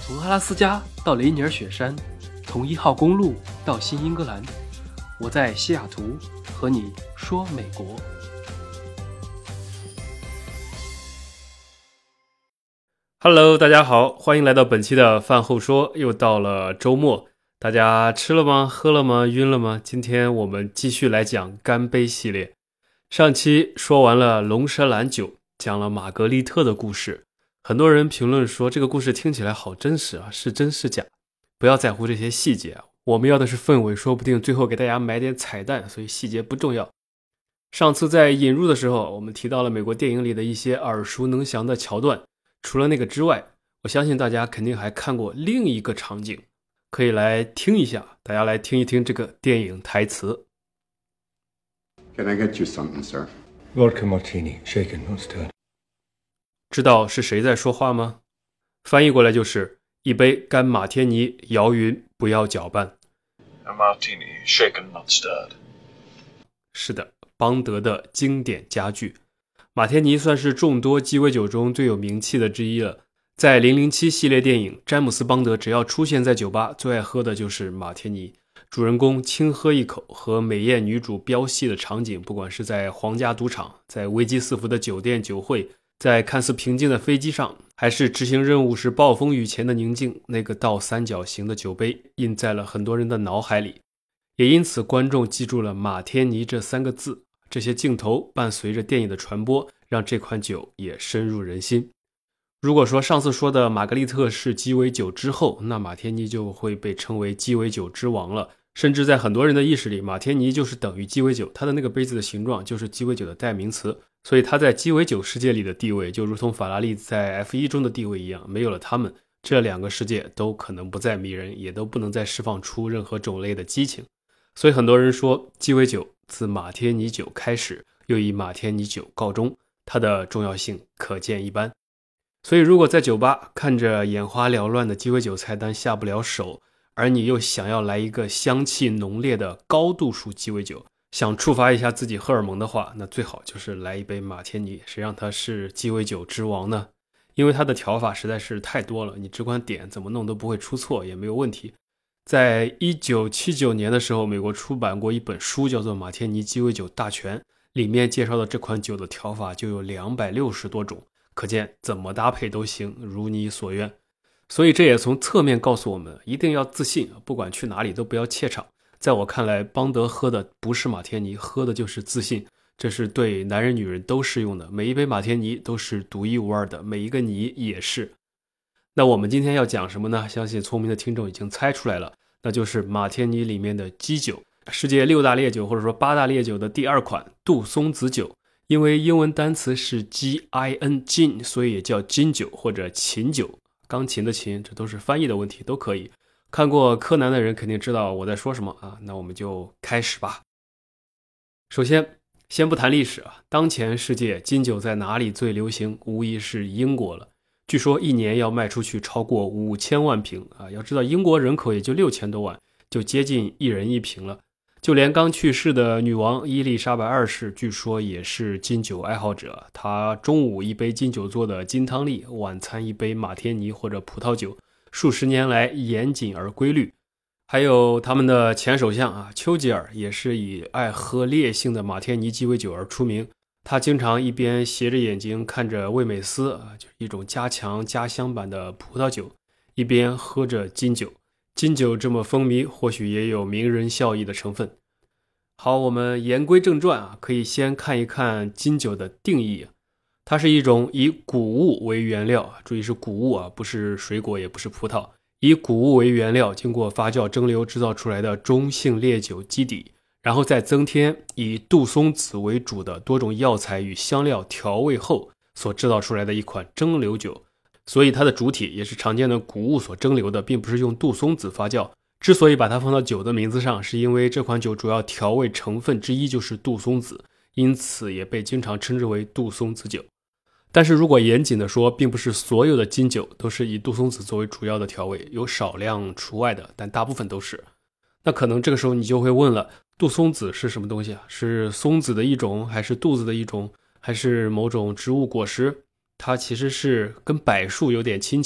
从阿拉斯加到雷尼尔雪山，从1号公路到新英格兰，我在西雅图和你说美国。Hello， 大家好，欢迎来到本期的饭后说。又到了周末，大家吃了吗？喝了吗？晕了吗？今天我们继续来讲干杯系列。上期说完了龙舌兰酒，讲了玛格丽特的故事。很多人评论说这个故事听起来好真实啊，是真是假？不要在乎这些细节啊，我们要的是氛围，说不定最后给大家埋点彩蛋，所以细节不重要。上次在引入的时候，我们提到了美国电影里的一些耳熟能详的桥段，除了那个之外，我相信大家肯定还看过另一个场景，可以来听一下，大家来听一听这个电影台词。 Can I get you something, sir? Vodka martini, shaken, not stirred. 知道是谁在说话吗？翻译过来就是一杯干马天尼，摇匀不要搅拌。 A martini, shaken, not stirred. 是的，邦德的经典佳句。马天尼算是众多鸡尾酒中最有名气的之一了。在007系列电影，詹姆斯邦德只要出现在酒吧，最爱喝的就是马天尼。主人公轻喝一口，和美艳女主飙戏的场景，不管是在皇家赌场，在危机四伏的酒店酒会，在看似平静的飞机上，还是执行任务时暴风雨前的宁静，那个倒三角形的酒杯印在了很多人的脑海里，也因此观众记住了马天尼这3个字。这些镜头伴随着电影的传播，让这款酒也深入人心。如果说上次说的玛格丽特是鸡尾酒之后，那马天尼就会被称为鸡尾酒之王了。甚至在很多人的意识里，马天尼就是等于鸡尾酒，它的那个杯子的形状就是鸡尾酒的代名词，所以它在鸡尾酒世界里的地位就如同法拉利在 F1 中的地位一样，没有了它们，这2个世界都可能不再迷人，也都不能再释放出任何种类的激情。所以很多人说鸡尾酒自马天尼酒开始，又以马天尼酒告终，它的重要性可见一斑。所以如果在酒吧看着眼花缭乱的鸡尾酒菜单下不了手，而你又想要来一个香气浓烈的高度数鸡尾酒，想触发一下自己荷尔蒙的话，那最好就是来一杯马天尼。谁让它是鸡尾酒之王呢？因为它的调法实在是太多了，你只管点，怎么弄都不会出错，也没有问题。在1979年的时候，美国出版过一本书叫做《马天尼鸡尾酒大全》，里面介绍的这款酒的调法就有260多种，可见怎么搭配都行，如你所愿。所以这也从侧面告诉我们，一定要自信，不管去哪里都不要怯场。在我看来，邦德喝的不是马天尼，喝的就是自信，这是对男人女人都适用的。每一杯马天尼都是独一无二的，每一个你也是。那我们今天要讲什么呢？相信聪明的听众已经猜出来了，那就是马天尼里面的基酒，世界6大烈酒或者说8大烈酒的第2款杜松子酒。因为英文单词是 Gin gin， 所以也叫金酒或者琴酒，钢琴的琴，这都是翻译的问题，都可以。看过柯南的人肯定知道我在说什么啊，那我们就开始吧。首先，先不谈历史啊，当前世界金酒在哪里最流行，无疑是英国了。据说一年要卖出去超过5000万瓶啊！要知道英国人口也就6000多万，就接近1人1瓶了。就连刚去世的女王伊丽莎白2世，据说也是金酒爱好者。她中午一杯金酒做的金汤力，晚餐一杯马天尼或者葡萄酒，数十年来严谨而规律。还有他们的前首相啊，丘吉尔也是以爱喝烈性的马天尼鸡尾酒而出名。他经常一边斜着眼睛看着味美斯啊，就是一种加强加香版的葡萄酒，一边喝着金酒。金酒这么风靡，或许也有名人效益的成分。好，我们言归正传啊，可以先看一看金酒的定义。它是一种以谷物为原料，注意是谷物啊，不是水果也不是葡萄，以谷物为原料，经过发酵蒸馏制造出来的中性烈酒基底，然后再增添以杜松子为主的多种药材与香料调味后所制造出来的一款蒸馏酒。所以它的主体也是常见的谷物所蒸馏的，并不是用杜松子发酵。之所以把它放到酒的名字上，是因为这款酒主要调味成分之一就是杜松子，因此也被经常称之为杜松子酒。但是如果严谨的说，并不是所有的金酒都是以杜松子作为主要的调味，有少量除外的，但大部分都是。那可能这个时候你就会问了，杜松子是什么东西啊？是松子的一种，还是杜子的一种，还是某种植物果实？它其实是跟柏树有点亲戚，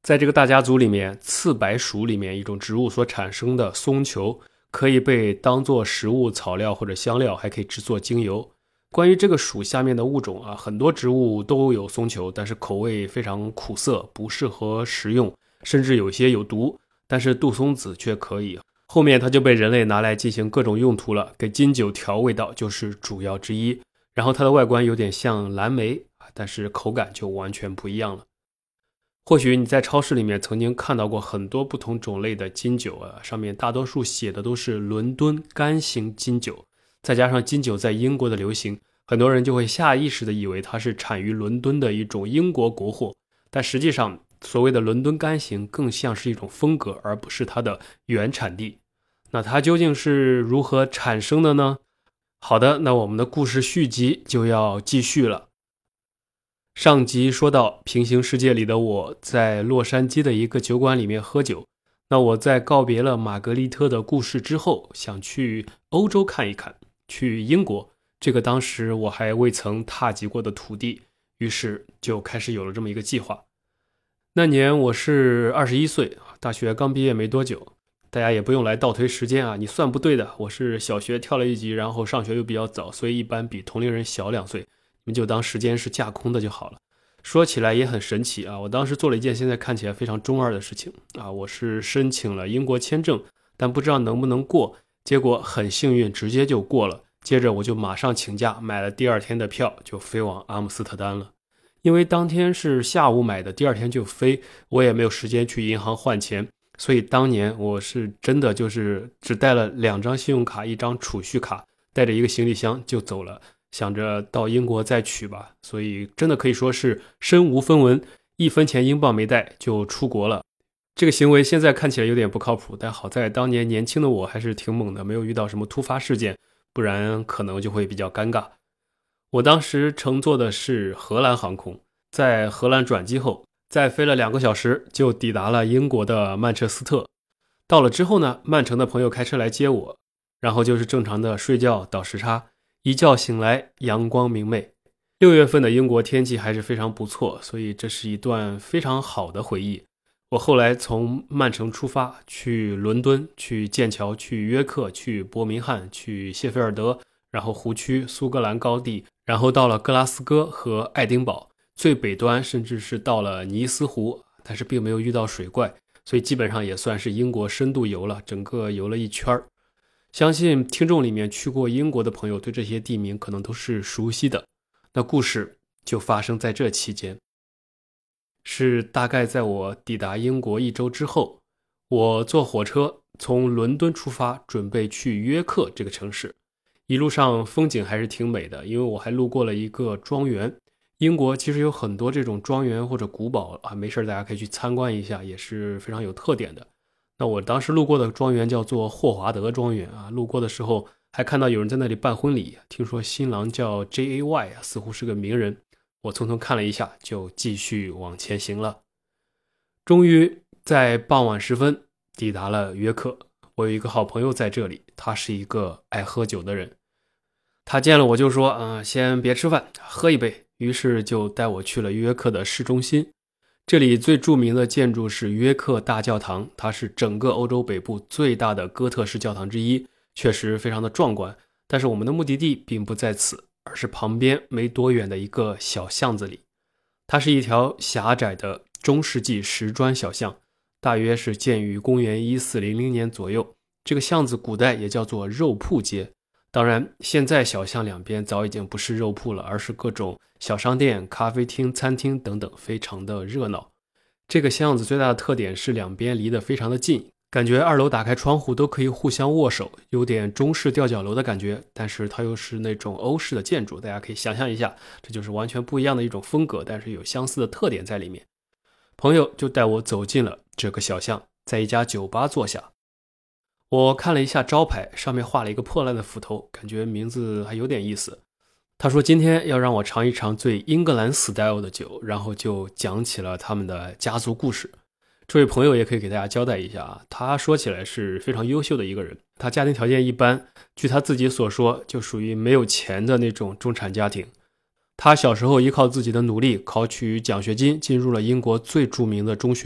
在这个大家族里面，刺白属里面一种植物所产生的松球可以被当作食物草料或者香料，还可以制作精油。关于这个属下面的物种啊，很多植物都有松球，但是口味非常苦涩，不适合食用，甚至有些有毒，但是杜松子却可以。后面它就被人类拿来进行各种用途了，给金酒调味道就是主要之一。然后它的外观有点像蓝莓，但是口感就完全不一样了。或许你在超市里面曾经看到过很多不同种类的金酒啊，上面大多数写的都是伦敦干型金酒，再加上金酒在英国的流行，很多人就会下意识的以为它是产于伦敦的一种英国国货，但实际上所谓的伦敦干型更像是一种风格，而不是它的原产地。那它究竟是如何产生的呢？好的，那我们的故事续集就要继续了。上集说到平行世界里的我在洛杉矶的一个酒馆里面喝酒，那我在告别了玛格丽特的故事之后，想去欧洲看一看，去英国，这个当时我还未曾踏及过的土地，于是就开始有了这么一个计划。那年我是21岁，大学刚毕业没多久，大家也不用来倒推时间啊，你算不对的，我是小学跳了一级，然后上学又比较早，所以一般比同龄人小2岁，你们就当时间是架空的就好了。说起来也很神奇啊，我当时做了一件现在看起来非常中二的事情啊，我是申请了英国签证，但不知道能不能过，结果很幸运直接就过了，接着我就马上请假买了第2天的票，就飞往阿姆斯特丹了。因为当天是下午买的，第2天就飞，我也没有时间去银行换钱，所以当年我是真的就是只带了2张信用卡1张储蓄卡，带着一个行李箱就走了，想着到英国再取吧，所以真的可以说是身无分文，1分钱英镑没带就出国了。这个行为现在看起来有点不靠谱，但好在当年年轻的我还是挺猛的，没有遇到什么突发事件，不然可能就会比较尴尬。我当时乘坐的是荷兰航空，在荷兰转机后，再飞了2个小时就抵达了英国的曼彻斯特。到了之后呢，曼城的朋友开车来接我，然后就是正常的睡觉倒时差，一觉醒来阳光明媚。6月份的英国天气还是非常不错，所以这是一段非常好的回忆。我后来从曼城出发，去伦敦，去剑桥，去约克，去伯明翰，去谢菲尔德，然后湖区、苏格兰高地，然后到了格拉斯哥和爱丁堡，最北端甚至是到了尼斯湖，但是并没有遇到水怪，所以基本上也算是英国深度游了，整个游了一圈。相信听众里面去过英国的朋友对这些地名可能都是熟悉的。那故事就发生在这期间，是大概在我抵达英国1周之后，我坐火车从伦敦出发，准备去约克这个城市。一路上风景还是挺美的，因为我还路过了一个庄园。英国其实有很多这种庄园或者古堡啊，没事大家可以去参观一下，也是非常有特点的。那我当时路过的庄园叫做霍华德庄园啊，路过的时候还看到有人在那里办婚礼，听说新郎叫 JAY 啊，似乎是个名人。我匆匆看了一下，就继续往前行了。终于在傍晚时分抵达了约克。我有一个好朋友在这里，他是一个爱喝酒的人。他见了我就说先别吃饭，喝一杯，于是就带我去了约克的市中心。这里最著名的建筑是约克大教堂，它是整个欧洲北部最大的哥特式教堂之一，确实非常的壮观。但是我们的目的地并不在此，而是旁边没多远的一个小巷子里。它是一条狭窄的中世纪石砖小巷，大约是建于公元1400年左右。这个巷子古代也叫做肉铺街，当然现在小巷两边早已经不是肉铺了，而是各种小商店、咖啡厅、餐厅等等，非常的热闹。这个巷子最大的特点是两边离得非常的近，感觉2楼打开窗户都可以互相握手，有点中式吊脚楼的感觉，但是它又是那种欧式的建筑，大家可以想象一下，这就是完全不一样的一种风格，但是有相似的特点在里面。朋友就带我走进了这个小巷，在一家酒吧坐下。我看了一下招牌，上面画了一个破烂的斧头，感觉名字还有点意思。他说今天要让我尝一尝最英格兰 style 的酒，然后就讲起了他们的家族故事。这位朋友也可以给大家交代一下啊，他说起来是非常优秀的一个人，他家庭条件一般，据他自己所说，就属于没有钱的那种中产家庭。他小时候依靠自己的努力考取奖学金，进入了英国最著名的中学，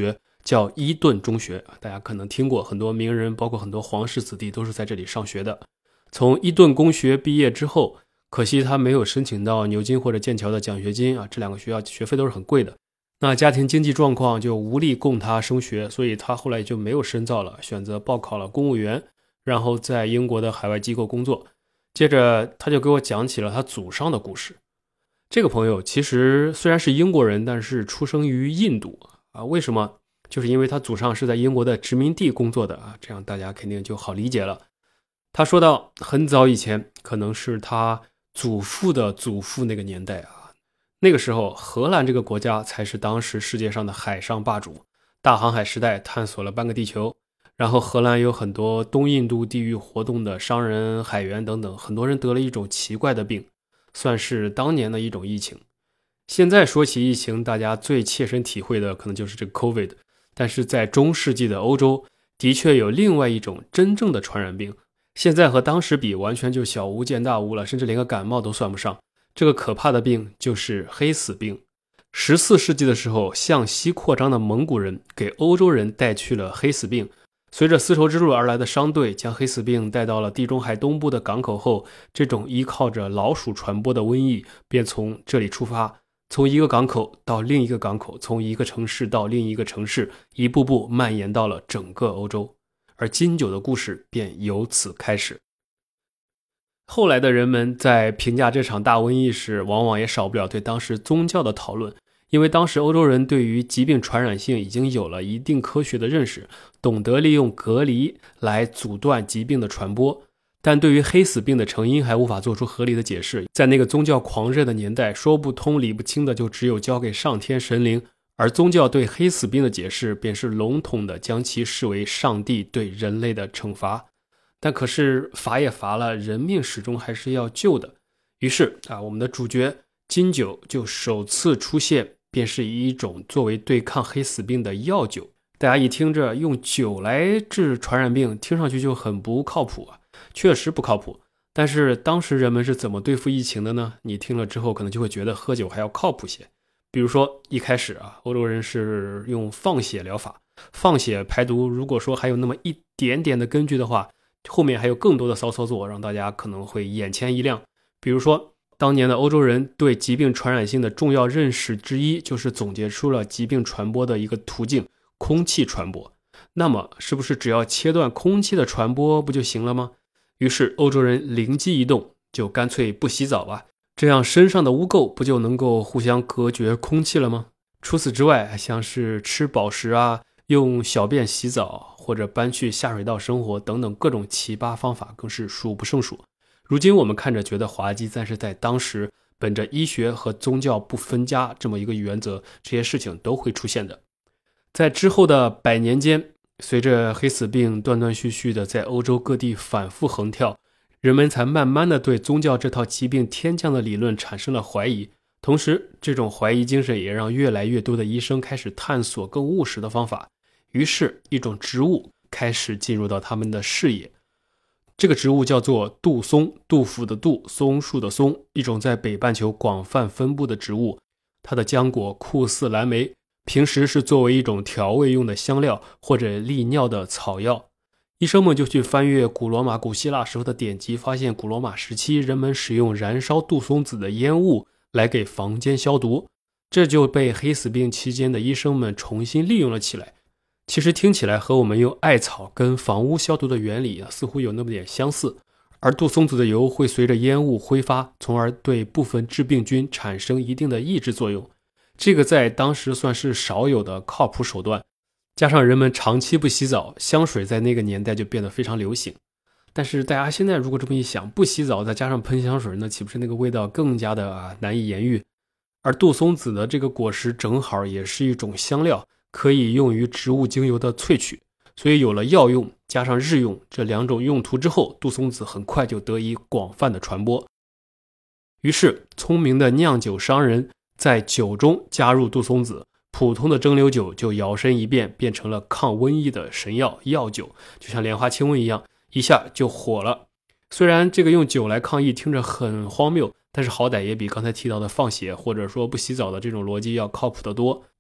叫伊顿中学，大家可能听过，很多名人包括很多皇室子弟都是在这里上学的。从伊顿公学毕业之后，可惜他没有申请到牛津或者剑桥的奖学金啊，这两个学校学费都是很贵的。那家庭经济状况就无力供他升学，所以他后来就没有深造了，选择报考了公务员，然后在英国的海外机构工作。接着他就给我讲起了他祖上的故事。这个朋友其实虽然是英国人，但是出生于印度啊。为什么？就是因为他祖上是在英国的殖民地工作的啊，这样大家肯定就好理解了。他说到很早以前，可能是他祖父的祖父那个年代啊，那个时候荷兰这个国家才是当时世界上的海上霸主，大航海时代探索了半个地球，然后荷兰有很多东印度地域活动的商人、海员等等，很多人得了一种奇怪的病，算是当年的一种疫情。现在说起疫情，大家最切身体会的可能就是这个 COVID， 但是在中世纪的欧洲的确有另外一种真正的传染病，现在和当时比完全就小巫见大巫了，甚至连个感冒都算不上。这个可怕的病就是黑死病。14世纪的时候，向西扩张的蒙古人给欧洲人带去了黑死病，随着丝绸之路而来的商队将黑死病带到了地中海东部的港口后，这种依靠着老鼠传播的瘟疫便从这里出发，从一个港口到另一个港口，从一个城市到另一个城市，一步步蔓延到了整个欧洲，而金九的故事便由此开始。后来的人们在评价这场大瘟疫时，往往也少不了对当时宗教的讨论，因为当时欧洲人对于疾病传染性已经有了一定科学的认识，懂得利用隔离来阻断疾病的传播。但对于黑死病的成因还无法做出合理的解释，在那个宗教狂热的年代，说不通理不清的就只有交给上天神灵，而宗教对黑死病的解释便是笼统的将其视为上帝对人类的惩罚。但可是罚也罚了，人命始终还是要救的。于是我们的主角金九就首次出现，便是以一种作为对抗黑死病的药酒。大家一听着用酒来治传染病，听上去就很不靠谱啊。确实不靠谱，但是当时人们是怎么对付疫情的呢？你听了之后可能就会觉得喝酒还要靠谱些。比如说一开始欧洲人是用放血疗法，放血排毒，如果说还有那么一点点的根据的话，后面还有更多的骚操作让大家可能会眼前一亮。比如说当年的欧洲人对疾病传染性的重要认识之一，就是总结出了疾病传播的一个途径，空气传播。那么是不是只要切断空气的传播不就行了吗？于是欧洲人灵机一动，就干脆不洗澡吧，这样身上的污垢不就能够互相隔绝空气了吗？除此之外，像是吃饱食用小便洗澡，或者搬去下水道生活等等各种奇葩方法更是数不胜数。如今我们看着觉得滑稽，但是在当时本着医学和宗教不分家这么一个原则，这些事情都会出现的。在之后的100年间，随着黑死病断断续续的在欧洲各地反复横跳，人们才慢慢的对宗教这套疾病天降的理论产生了怀疑。同时这种怀疑精神也让越来越多的医生开始探索更务实的方法，于是一种植物开始进入到他们的视野。这个植物叫做杜松，杜甫的杜，松树的松，一种在北半球广泛分布的植物。它的浆果酷似蓝莓，平时是作为一种调味用的香料或者利尿的草药。医生们就去翻阅古罗马、古希腊时候的典籍，发现古罗马时期人们使用燃烧杜松子的烟雾来给房间消毒，这就被黑死病期间的医生们重新利用了起来。其实听起来和我们用艾草跟房屋消毒的原理似乎有那么点相似，而杜松子的油会随着烟雾挥发，从而对部分致病菌产生一定的抑制作用。这个在当时算是少有的靠谱手段，加上人们长期不洗澡，香水在那个年代就变得非常流行。但是大家现在如果这么一想，不洗澡再加上喷香水，那岂不是那个味道更加的难以言喻？而杜松子的这个果实正好也是一种香料，可以用于植物精油的萃取，所以有了药用加上日用这两种用途之后，杜松子很快就得以广泛的传播。于是聪明的酿酒商人在酒中加入杜松子，普通的蒸馏酒就摇身一变，变成了抗瘟疫的神药药酒，就像莲花清瘟一样，一下就火了。虽然这个用酒来抗疫听着很荒谬，但是好歹也比刚才提到的放血或者说不洗澡的这种逻辑要靠谱得多。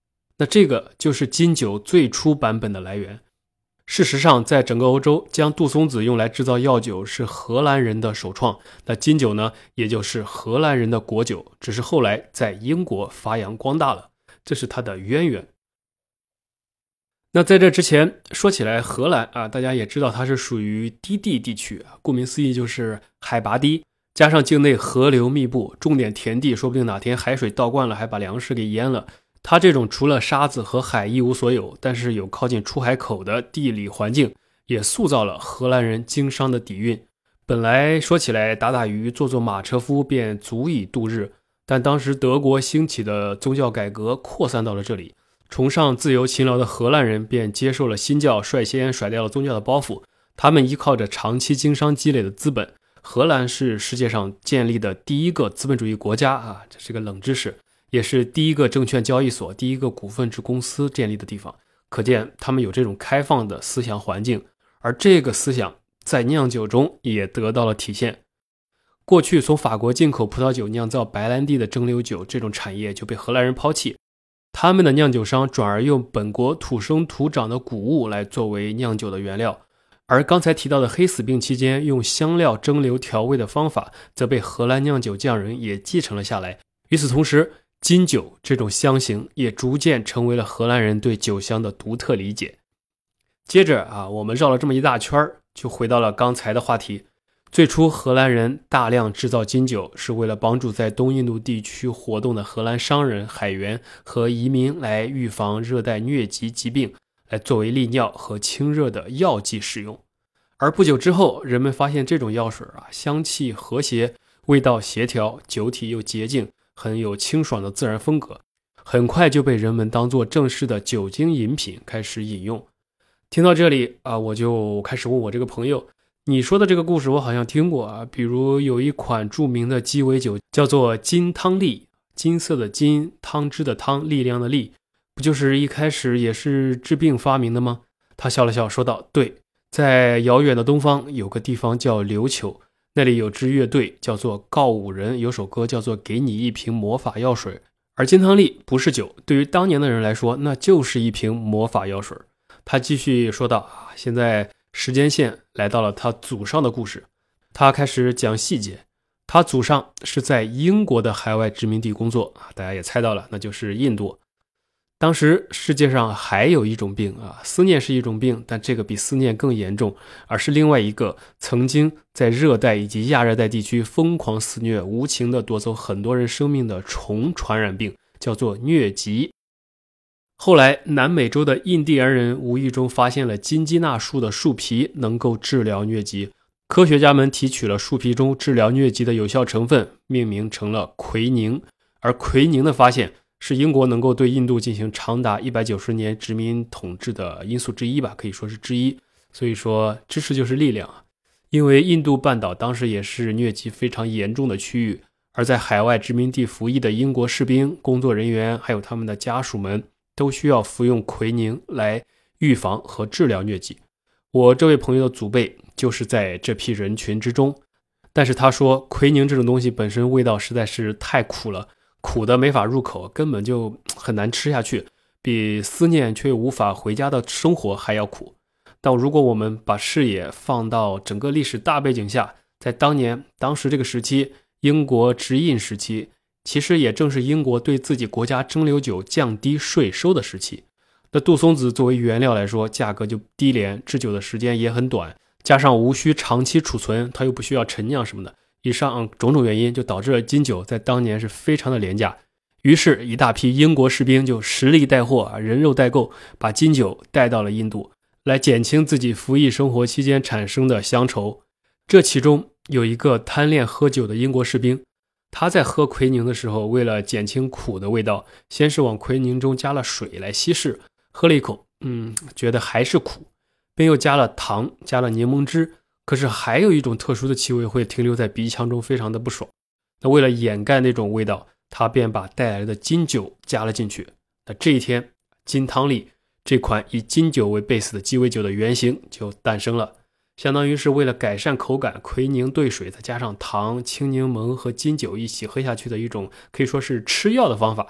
那这个就是金酒最初版本的来源。事实上，在整个欧洲，将杜松子用来制造药酒是荷兰人的首创。那金酒呢，也就是荷兰人的国酒，只是后来在英国发扬光大了，这是它的渊源。那在这之前，说起来荷兰啊，大家也知道它是属于低地地区，顾名思义就是海拔低，加上境内河流密布，种点田地，说不定哪天海水倒灌了，还把粮食给淹了。它这种除了沙子和海一无所有，但是有靠近出海口的地理环境，也塑造了荷兰人经商的底蕴。本来说起来打打鱼做做马车夫便足以度日，但当时德国兴起的宗教改革扩散到了这里，崇尚自由勤劳的荷兰人便接受了新教，率先甩掉了宗教的包袱。他们依靠着长期经商积累的资本，荷兰是世界上建立的第一个资本主义国家啊，这是个冷知识，也是第一个证券交易所、第一个股份制公司建立的地方。可见他们有这种开放的思想环境，而这个思想在酿酒中也得到了体现。过去从法国进口葡萄酒酿造白兰地的蒸馏酒这种产业就被荷兰人抛弃，他们的酿酒商转而用本国土生土长的谷物来作为酿酒的原料，而刚才提到的黑死病期间用香料蒸馏调味的方法则被荷兰酿酒匠人也继承了下来。与此同时，金酒这种香型也逐渐成为了荷兰人对酒香的独特理解。接着我们绕了这么一大圈，就回到了刚才的话题。最初荷兰人大量制造金酒，是为了帮助在东印度地区活动的荷兰商人、海员和移民来预防热带疟疾疾病，来作为利尿和清热的药剂使用。而不久之后，人们发现这种药水香气和谐，味道协调，酒体又洁净，很有清爽的自然风格，很快就被人们当作正式的酒精饮品开始饮用。听到这里我就开始问我这个朋友，你说的这个故事我好像听过比如有一款著名的鸡尾酒叫做金汤力，金色的金，汤汁的汤，力量的力，不就是一开始也是治病发明的吗？他笑了笑说道，对，在遥远的东方有个地方叫琉球，那里有支乐队叫做告五人，有首歌叫做给你一瓶魔法药水。而金汤力不是酒，对于当年的人来说那就是一瓶魔法药水。他继续说道，现在时间线来到了他祖上的故事。他开始讲细节，他祖上是在英国的海外殖民地工作，大家也猜到了，那就是印度。当时世界上还有一种病思念是一种病，但这个比思念更严重，而是另外一个曾经在热带以及亚热带地区疯狂肆虐，无情地夺走很多人生命的虫传染病，叫做疟疾。后来南美洲的印第安人无意中发现了金鸡纳树的树皮能够治疗疟疾，科学家们提取了树皮中治疗疟疾的有效成分，命名成了奎宁。而奎宁的发现是英国能够对印度进行长达190年殖民统治的因素之一吧，可以说是之一。所以说知识就是力量因为印度半岛当时也是疟疾非常严重的区域，而在海外殖民地服役的英国士兵、工作人员还有他们的家属们都需要服用奎宁来预防和治疗疟疾。我这位朋友的祖辈就是在这批人群之中，但是他说奎宁这种东西本身味道实在是太苦了，苦的没法入口，根本就很难吃下去，比思念却无法回家的生活还要苦。但如果我们把视野放到整个历史大背景下，在当时这个时期，英国殖印时期，其实也正是英国对自己国家蒸馏酒降低税收的时期。那杜松子作为原料来说，价格就低廉，制酒的时间也很短，加上无需长期储存，它又不需要陈酿什么的，以上种种原因就导致了金酒在当年是非常的廉价。于是一大批英国士兵就实力带货人肉代购，把金酒带到了印度，来减轻自己服役生活期间产生的乡愁。这其中有一个贪恋喝酒的英国士兵，他在喝奎宁的时候，为了减轻苦的味道，先是往奎宁中加了水来稀释，喝了一口觉得还是苦，便又加了糖，加了柠檬汁，可是还有一种特殊的气味会停留在鼻腔中，非常的不爽。那为了掩盖那种味道，他便把带来的金酒加了进去。那这一天，金汤力这款以金酒为 base 的鸡尾酒的原型就诞生了，相当于是为了改善口感，奎宁兑水再加上糖、青柠檬和金酒一起喝下去的一种可以说是吃药的方法。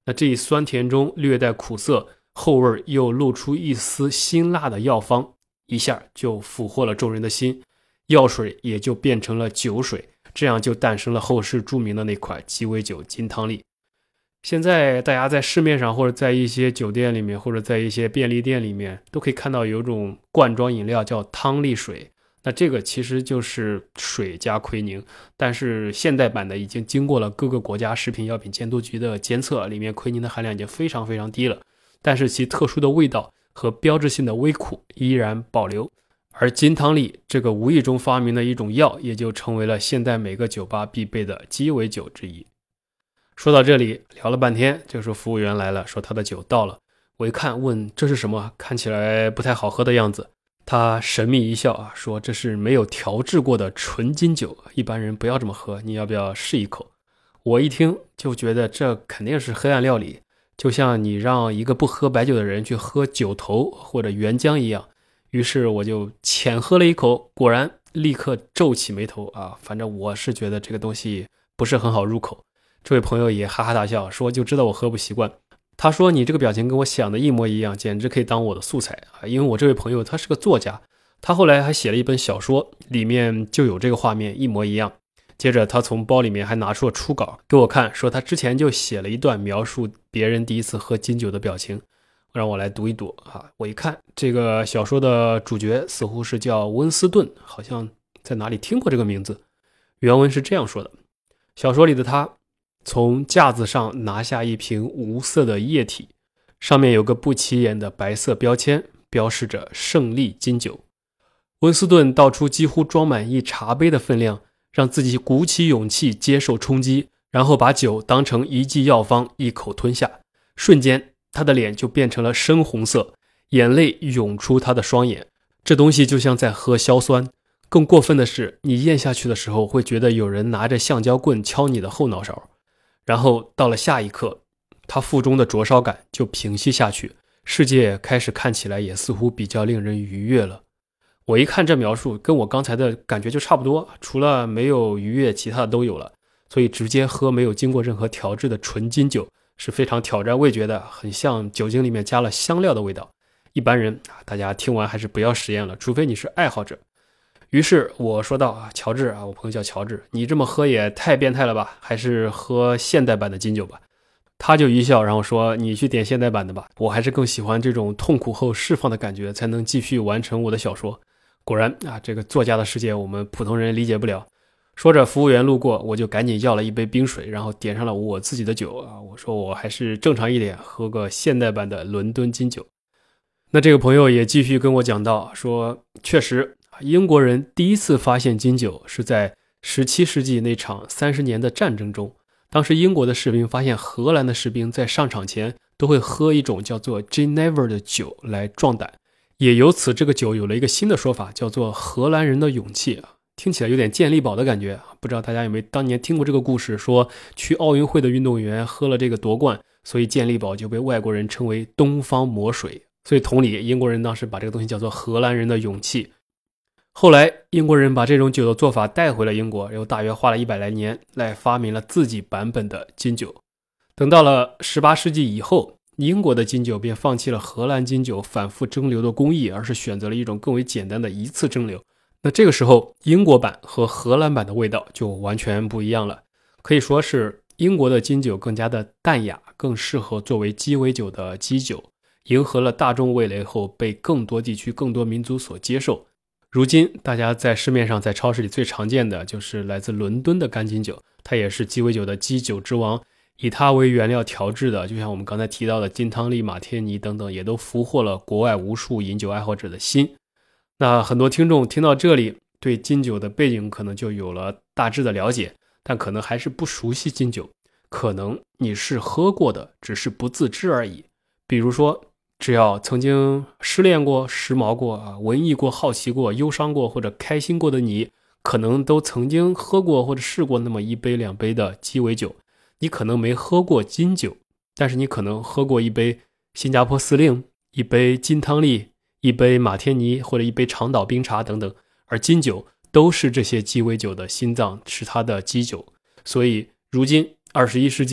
那这一酸甜中略带苦涩，后味又露出一丝辛辣的药方，一下就俘获了众人的心，药水也就变成了酒水，这样就诞生了后世著名的那款鸡尾酒金汤力。现在大家在市面上或者在一些酒店里面或者在一些便利店里面都可以看到有一种罐装饮料叫汤力水，那这个其实就是水加奎宁，但是现代版的已经经过了各个国家食品药品监督局的监测，里面奎宁的含量已经非常非常低了，但是其特殊的味道和标志性的微苦依然保留。而金汤力这个无意中发明的一种药，也就成为了现代每个酒吧必备的鸡尾酒之一。说到这里聊了半天，这时候服务员来了，说他的酒到了。我一看问这是什么，看起来不太好喝的样子。他神秘一笑说这是没有调制过的纯金酒，一般人不要这么喝，你要不要试一口？我一听就觉得这肯定是黑暗料理，就像你让一个不喝白酒的人去喝酒头或者原浆一样。于是我就浅喝了一口，果然立刻皱起眉头反正我是觉得这个东西不是很好入口。这位朋友也哈哈大笑，说就知道我喝不习惯。他说你这个表情跟我想的一模一样，简直可以当我的素材因为我这位朋友他是个作家，他后来还写了一本小说，里面就有这个画面一模一样。接着他从包里面还拿出了初稿给我看，说他之前就写了一段描述别人第一次喝金酒的表情，让我来读一读我一看这个小说的主角似乎是叫温斯顿，好像在哪里听过这个名字。原文是这样说的：小说里的他从架子上拿下一瓶无色的液体，上面有个不起眼的白色标签，标示着胜利金酒。温斯顿倒出几乎装满一茶杯的分量，让自己鼓起勇气接受冲击，然后把酒当成一剂药方一口吞下。瞬间他的脸就变成了深红色，眼泪涌出他的双眼。这东西就像在喝硝酸，更过分的是你咽下去的时候会觉得有人拿着橡胶棍敲你的后脑勺。然后到了下一刻，他腹中的灼烧感就平息下去，世界开始看起来也似乎比较令人愉悦了。我一看这描述跟我刚才的感觉就差不多，除了没有愉悦其他的都有了，所以直接喝没有经过任何调制的纯金酒是非常挑战味觉的，很像酒精里面加了香料的味道。一般人大家听完还是不要实验了，除非你是爱好者。于是我说道乔治我朋友叫乔治，你这么喝也太变态了吧，还是喝现代版的金酒吧。他就一笑，然后说你去点现代版的吧，我还是更喜欢这种痛苦后释放的感觉，才能继续完成我的小说。果然这个作家的世界我们普通人理解不了。说着服务员路过，我就赶紧要了一杯冰水，然后点上了我自己的酒我说我还是正常一点，喝个现代版的伦敦金酒。那这个朋友也继续跟我讲到说，确实英国人第一次发现金酒是在17世纪那场30年的战争中。当时英国的士兵发现荷兰的士兵在上场前都会喝一种叫做 Genever 的酒来壮胆，也由此这个酒有了一个新的说法，叫做荷兰人的勇气听起来有点健力宝的感觉。不知道大家有没有当年听过这个故事，说去奥运会的运动员喝了这个夺冠，所以健力宝就被外国人称为东方魔水。所以同理，英国人当时把这个东西叫做荷兰人的勇气。后来英国人把这种酒的做法带回了英国，又大约花了100来年来发明了自己版本的金酒。等到了18世纪以后，英国的金酒便放弃了荷兰金酒反复蒸馏的工艺，而是选择了一种更为简单的一次蒸馏。那这个时候英国版和荷兰版的味道就完全不一样了，可以说是英国的金酒更加的淡雅，更适合作为鸡尾酒的基酒，迎合了大众味蕾后被更多地区更多民族所接受。如今大家在市面上在超市里最常见的就是来自伦敦的干金酒，它也是鸡尾酒的基酒之王，以它为原料调制的，就像我们刚才提到的金汤力、马天尼等等，也都俘获了国外无数饮酒爱好者的心。那很多听众听到这里，对金酒的背景可能就有了大致的了解，但可能还是不熟悉金酒，可能你是喝过的，只是不自知而已。比如说只要曾经失恋过、时髦过文艺过、好奇过、忧伤过或者开心过的你，可能都曾经喝过或者试过那么1杯2杯的鸡尾酒。你可能没喝过金酒，但是你可能喝过一杯新加坡司令、一杯金汤力、一杯马天尼或者一杯长岛冰茶等等，而金酒都是这些鸡尾酒的心脏，是它的基酒。所以如今21世纪，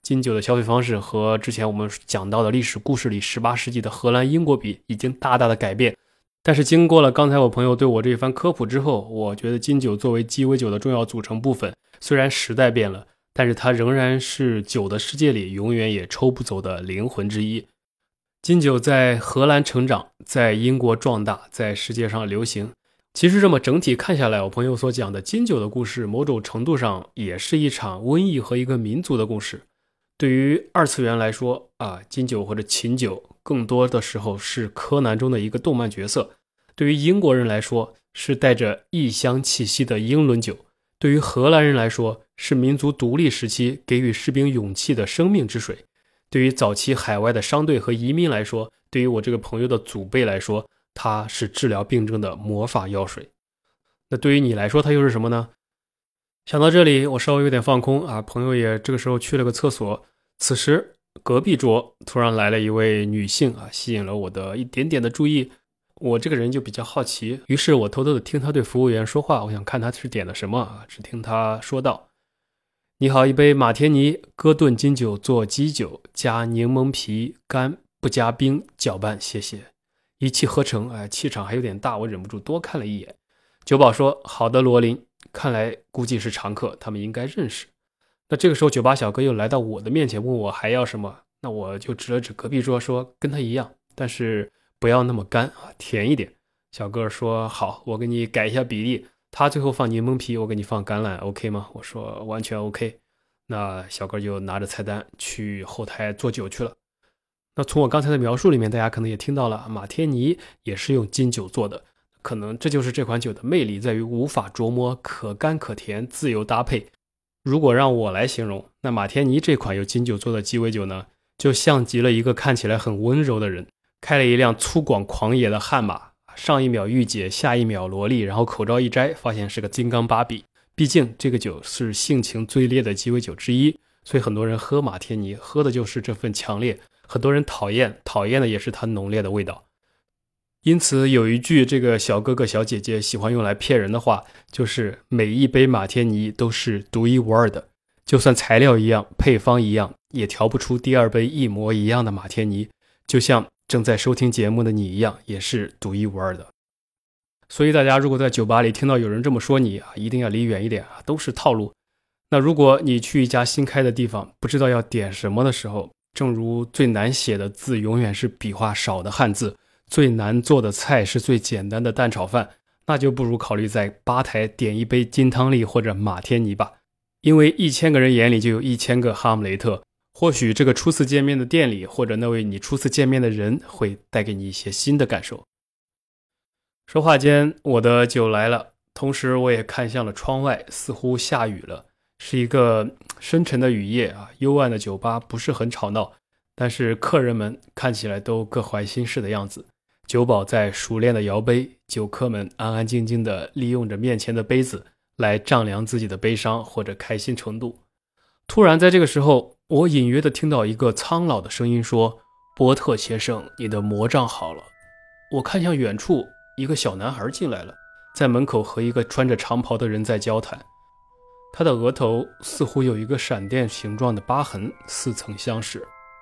金酒的消费方式和之前我们讲到的历史故事里18世纪的荷兰、英国比已经大大的改变。但是经过了刚才我朋友对我这一番科普之后，我觉得金酒作为鸡尾酒的重要组成部分，虽然时代变了，但是它仍然是酒的世界里永远也抽不走的灵魂之一。金酒在荷兰成长，在英国壮大，在世界上流行。其实这么整体看下来，我朋友所讲的金酒的故事，某种程度上也是一场瘟疫和一个民族的故事。对于二次元来说金酒或者琴酒更多的时候是柯南中的一个动漫角色，对于英国人来说是带着异乡气息的英伦酒，对于荷兰人来说是民族独立时期给予士兵勇气的生命之水，对于早期海外的商队和移民来说，对于我这个朋友的祖辈来说，它是治疗病症的魔法药水。那对于你来说它又是什么呢？想到这里我稍微有点放空朋友也这个时候去了个厕所。此时隔壁桌突然来了一位女性吸引了我的一点点的注意。我这个人就比较好奇，于是我偷偷的听他对服务员说话，我想看他是点了什么只听他说道：你好，一杯马天尼哥顿金酒做基酒，加柠檬皮干，不加冰，搅拌，谢谢。一气呵成气场还有点大，我忍不住多看了一眼。酒保说：好的罗琳，看来估计是常客，他们应该认识。那这个时候酒吧小哥又来到我的面前问我还要什么，那我就指了指隔壁桌说跟他一样，但是不要那么干甜一点。小哥说好，我给你改一下比例，他最后放柠檬皮，我给你放橄榄 OK 吗？我说完全 OK。 那小哥就拿着菜单去后台做酒去了。那从我刚才的描述里面大家可能也听到了，马天尼也是用金酒做的，可能这就是这款酒的魅力，在于无法琢磨，可甘可甜，自由搭配。如果让我来形容，那马天尼这款由金酒做的鸡尾酒呢，就像极了一个看起来很温柔的人开了一辆粗犷狂野的悍马，上一秒御姐，下一秒萝莉，然后口罩一摘发现是个金刚芭比。毕竟这个酒是性情最烈的鸡尾酒之一，所以很多人喝马天尼喝的就是这份强烈，很多人讨厌的也是它浓烈的味道。因此有一句这个小哥哥小姐姐喜欢用来骗人的话，就是每一杯马天尼都是独一无二的，就算材料一样，配方一样，也调不出第二杯一模一样的马天尼，就像正在收听节目的你一样，也是独一无二的。所以大家如果在酒吧里听到有人这么说你一定要离远一点都是套路。那如果你去一家新开的地方，不知道要点什么的时候，正如最难写的字永远是笔画少的汉字，最难做的菜是最简单的蛋炒饭，那就不如考虑在吧台点一杯金汤力或者马天尼吧。因为1000个人眼里就有1000个哈姆雷特，或许这个初次见面的店里，或者那位你初次见面的人会带给你一些新的感受。说话间我的酒来了，同时我也看向了窗外，似乎下雨了，是一个深沉的雨夜幽暗的酒吧不是很吵闹，但是客人们看起来都各怀心事的样子。酒保在熟练的摇杯，酒客们安安静静地利用着面前的杯子来丈量自己的悲伤或者开心程度。突然在这个时候，我隐约地听到一个苍老的声音说：波特先生，你的魔杖好了。我看向远处，一个小男孩进来了，在门口和一个穿着长袍的人在交谈。他的额头似乎有一个闪电形状的疤痕，似曾相识。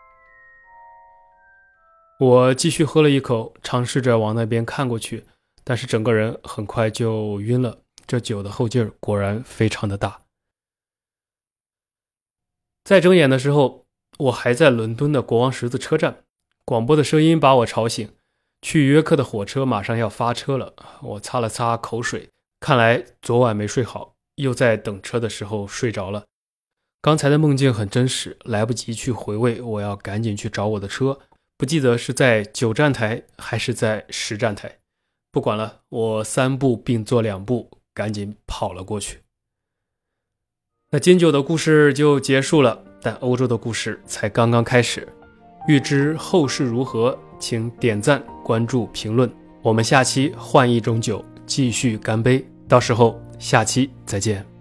我继续喝了一口，尝试着往那边看过去，但是整个人很快就晕了，这酒的后劲儿果然非常的大。在睁眼的时候，我还在伦敦的国王十字车站，广播的声音把我吵醒，去约克的火车马上要发车了。我擦了擦口水，看来昨晚没睡好，又在等车的时候睡着了。刚才的梦境很真实，来不及去回味，我要赶紧去找我的车，不记得是在9站台还是在10站台，不管了，我3步并作2步，赶紧跑了过去。那金酒的故事就结束了，但欧洲的故事才刚刚开始。欲知后事如何，请点赞、关注、评论。我们下期换一种酒继续干杯，到时候下期再见。